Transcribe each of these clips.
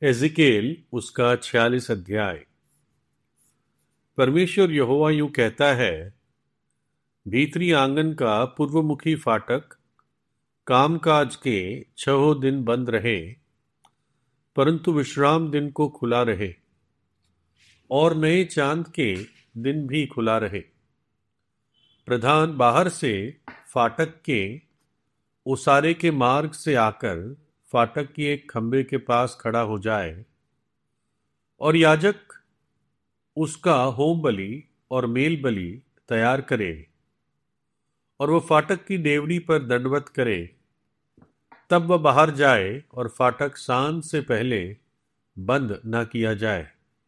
Ezekiel उसका 46 अध्याय। परमेश्वर यहोवा यूं कहता है, भीतरी आंगन का पूर्वमुखी फाटक कामकाज के 6 दिन बंद रहे, परंतु विश्राम दिन को खुला रहे, और नए चांद के दिन भी खुला रहे। प्रधान बाहर से फाटक के ओसारे के मार्ग से आकर फाटक की एक खंभे के पास खड़ा हो जाए, और याजक उसका होम बलि और मेल बलि तैयार करे, और वह फाटक की डेवढ़ी पर दंडवत करे। तब वह बाहर जाए और फाटक सांझ से पहले बंद न किया जाए।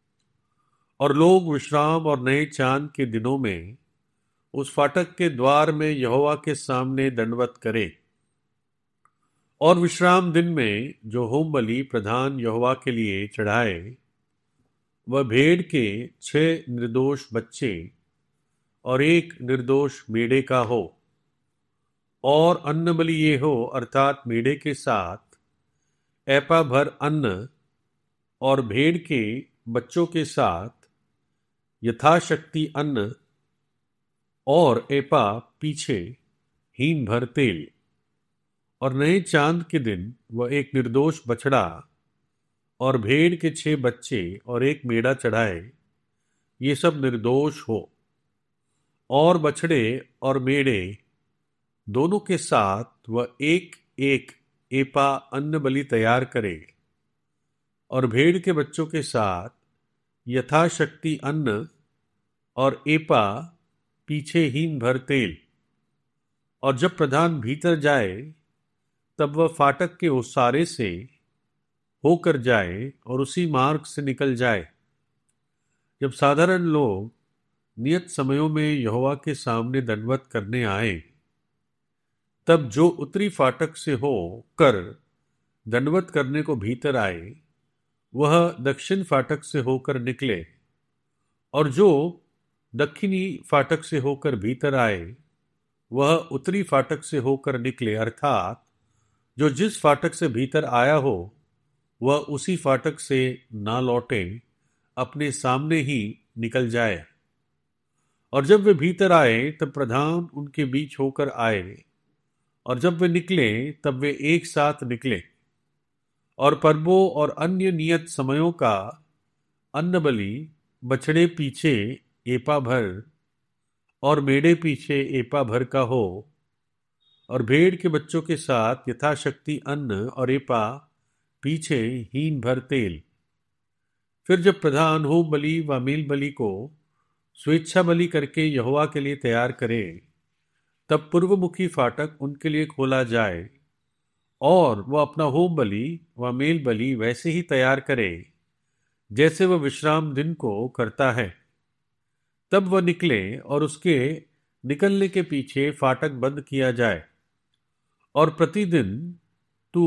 और लोग विश्राम और नए चांद के दिनों में उस फाटक के द्वार में यहोवा के सामने दंडवत करे। और विश्राम दिन में जो होम बलि प्रधान यहोवा के लिए चढ़ाए, वह भेड़ के 6 निर्दोष बच्चे और 1 निर्दोष मेढ़े का हो। और अन्न बलि ये हो, अर्थात मेढ़े के साथ एपा भर अन्न और भेड़ के बच्चों के साथ यथाशक्ति अन्न और एपा पीछे हीन भर तेल। और नए चांद के दिन वह 1 निर्दोष बछड़ा और भेड़ के 6 बच्चे और 1 मेढ़ा चढ़ाए, ये सब निर्दोष हो। और बछड़े और मेढ़े दोनों के साथ वह 1-1 एपा अन्न बलि तैयार करे, और भेड़ के बच्चों के साथ यथाशक्ति अन्न और एपा पीछे हीन भर तेल। और जब प्रधान भीतर जाए, तब वह फाटक के ओसारे से होकर जाए और उसी मार्ग से निकल जाए। जब साधारण लोग नियत समयों में यहोवा के सामने दंडवत करने आए, तब जो उत्तरी फाटक से हो कर दंडवत करने को भीतर आए, वह दक्षिण फाटक से होकर निकले। और जो दक्षिणी फाटक से होकर भीतर आए, वह उत्तरी फाटक से होकर निकले, अर्थात जो जिस फाटक से भीतर आया हो, वह उसी फाटक से ना लौटे, अपने सामने ही निकल जाए। और जब वे भीतर आए, तब प्रधान उनके बीच होकर आए, और जब वे निकले, तब वे एक साथ निकले। और पर्वों और अन्य नियत समयों का अन्न बलि बछड़े पीछे एपा भर और मेढ़े पीछे एपा भर का हो, और भेड़ के बच्चों के साथ यथाशक्ति अन्न और एपा पीछे हीन भर तेल। फिर जब प्रधान होम बलि व मेल बलि को स्वेच्छा बलि करके यहोवा के लिए तैयार करे, तब पूर्वमुखी फाटक उनके लिए खोला जाए, और वह अपना होम बलि व मेल बलि वैसे ही तैयार करे जैसे वह विश्राम दिन को करता है। तब वह निकले, और उसके निकलने के पीछे फाटक बंद किया जाए। और प्रतिदिन तू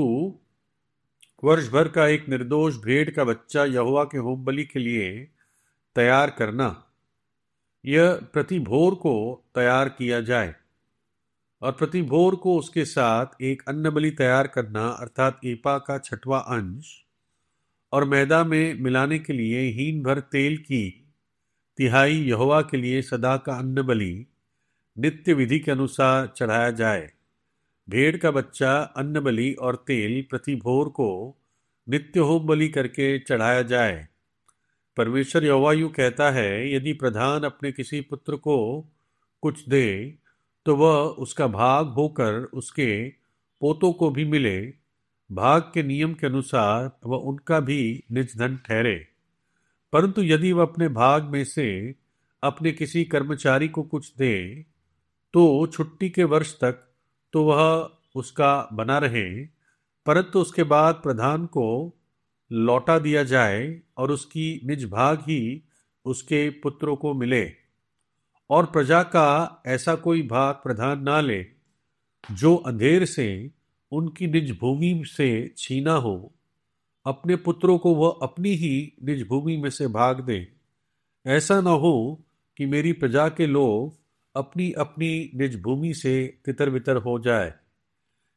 वर्ष भर का 1 निर्दोष भेड़ का बच्चा यहोवा के होम बलि के लिए तैयार करना। यह प्रति भोर को तैयार किया जाए, और प्रति भोर को उसके साथ 1 अन्न बलि तैयार करना, अर्थात एपा का 6वां अंश, और मैदा में मिलाने के लिए हीन भर तेल की 1/3 यहोवा के लिए सदा का अन्न बलि नित्य विधि के अनुसार चढ़ाया जाए। भेड़ का बच्चा अन्न बलि और तेल प्रति भोर को नित्य होम बलि करके चढ़ाया जाए। परमेश्वर यहोवा यूं कहता है, यदि प्रधान अपने किसी पुत्र को कुछ दे, तो वह उसका भाग होकर उसके पोतों को भी मिले। भाग के नियम के अनुसार वह उनका भी निज धन ठहरे। परंतु यदि वह अपने भाग में से अपने किसी कर्मचारी को कुछ दे, तो छुट्टी के वर्ष तक तो वह उसका बना रहे, परंतु उसके बाद प्रधान को लौटा दिया जाए, और उसकी निज भाग ही उसके पुत्रों को मिले। और प्रजा का ऐसा कोई भाग प्रधान ना ले जो अंधेर से उनकी निज भूमि से छीना हो। अपने पुत्रों को वह अपनी ही निज भूमि में से भाग दे। ऐसा न हो कि मेरी प्रजा के लोग अपनी अपनी निज भूमि से तितर बितर हो जाए।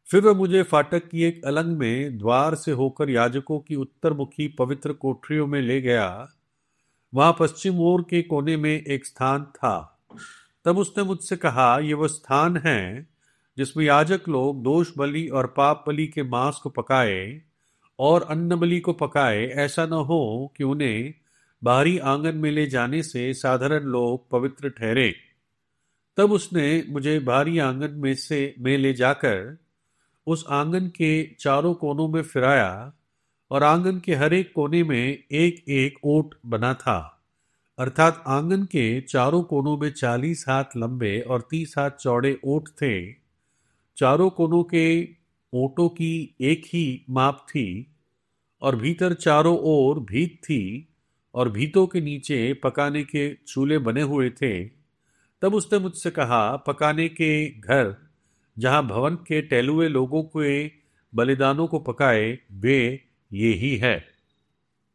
फिर वह मुझे फाटक की एक अलंग में द्वार से होकर याजकों की उत्तरमुखी पवित्र कोठरियों में ले गया। वहां पश्चिम ओर के कोने में एक स्थान था। तब उसने मुझसे कहा, यह वह स्थान है जिसमें याजक लोग दोष बलि और पाप बलि के मांस को पकाए और अन्न बलि को पकाए। ऐसा न हो कि उन्हें बाहरी आंगन में ले जाने से साधारण लोग पवित्र ठहरे। तब उसने मुझे बाहरी आंगन में ले जाकर उस आंगन के चारों कोनों में फिराया, और आंगन के हर एक कोने में एक एक ओट बना था। अर्थात आंगन के चारों कोनों में 40 हाथ लंबे और 30 हाथ चौड़े ओट थे। चारों कोनों के ओटों की एक ही माप थी, और भीतर चारों ओर भीत थी, और भीतों के नीचे पकाने के चूल्हे बने हुए थे। तब उसने मुझसे कहा, पकाने के घर जहां भवन के टहलुए लोगों के बलिदानों को पकाए, वे ये ही है।